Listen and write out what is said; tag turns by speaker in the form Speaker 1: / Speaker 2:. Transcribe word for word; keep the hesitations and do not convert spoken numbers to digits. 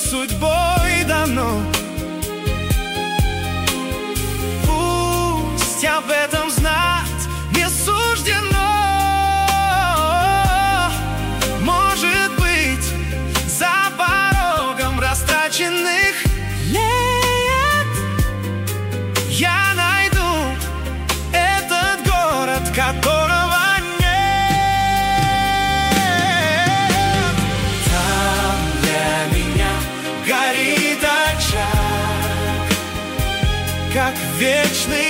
Speaker 1: судьбой дано. Пусть об этом знать не суждено. Может быть, за порогом растраченных лет я найду этот город, которого нет. Там для меня горит очаг, как вечный